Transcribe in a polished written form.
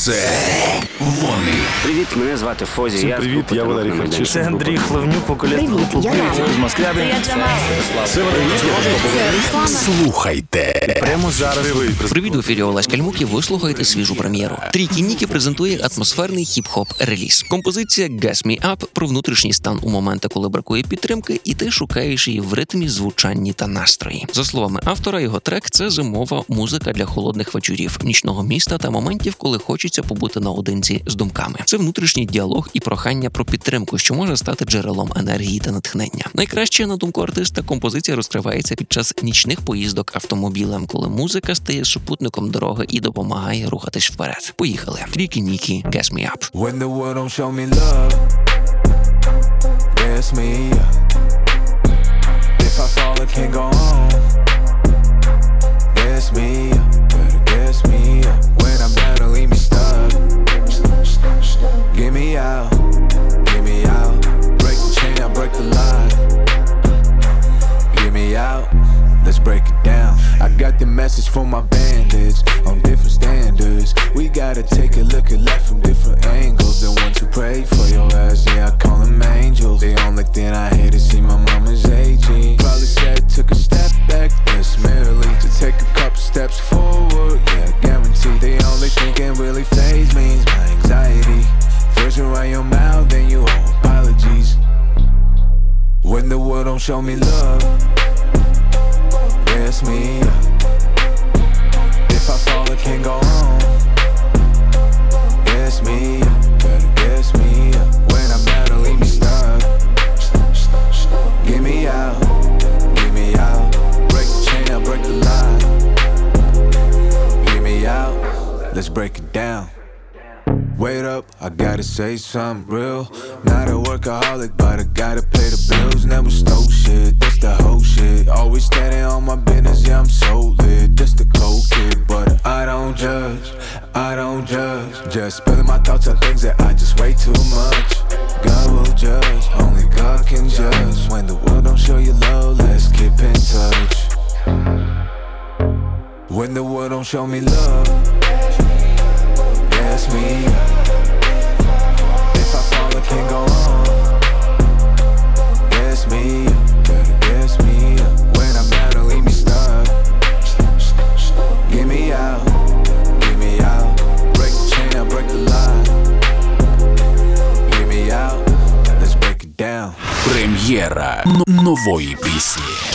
Це вони. Привіт, мене звати Фозі. Всім привіт, я Валерій Харчишин. Це Андрій Хлевнюк, вокаліст групи «Привіт» з Москви. Це Слухайте. Прямо зараз. Привіт, в ефірі Олесь Кальмук, і ви слухаєте свіжу прем'єру. Трійки Нікі презентує атмосферний хіп-хоп реліз. Композиція «Gas Me Up» про внутрішній стан у моменти, коли бракує підтримки, і ти шукаєш її в ритмі, звучанні та настрої. За словами автора, його трек – це зимова музика для холодних вечорів, нічного міста та моментів, коли хочеться побути наодинці з думками. Це внутрішній діалог і прохання про підтримку, що може стати джерелом енергії та натхнення. Найкраще, на думку артиста, композиція розкривається під час нічних поїздок автомобілем, коли музика стає супутником дороги і допомагає рухатись вперед. Поїхали. Трійки Нікі, «Gas Me Up». When the world don't show me love, gas me up. If I fall, I can't go on. Gas me up, better gas me up. When I'm down, don't leave me stuck. Get me out, get me out. Break the chain, I break the line. Get me out, let's break it down. I got the message for my bandits on different standards. We gotta take a look at life from different angles. The ones who pray for your ass, yeah, I call them angels. The only thing I hate is see my mama's aging. Probably said took a step back, that's merely to take a couple steps forward, yeah, guaranteed. The only thing can really faze me is my anxiety. First you run your mouth, then you owe apologies. When the world don't show me love, gas me up. If I fall, I can't go on. Gas me up, better gas me up. When I'm down, don't leave me stuck. Get me out, get me out. Break the chain, I break the line. Get me out, let's break it down. Wait up, I gotta say something real. Not a workaholic, but I gotta pay the bills. Never stole shit, that's the whole shit. Always standing on my business, yeah, I'm so lit. Just a cold kid, but I don't judge, I don't judge. Just spilling my thoughts on things that I just way too much. God will judge, only God can judge. When the world don't show you love, let's keep in touch. When the world don't show me love, gas me up. If I fall, I can't go on. Gas me up, better gas me up. When I'm down, don't leave me stuck. Get me out, get me out. Break the chain, I break the line. Get me out, let's break it down. Прем'єра нової пісні.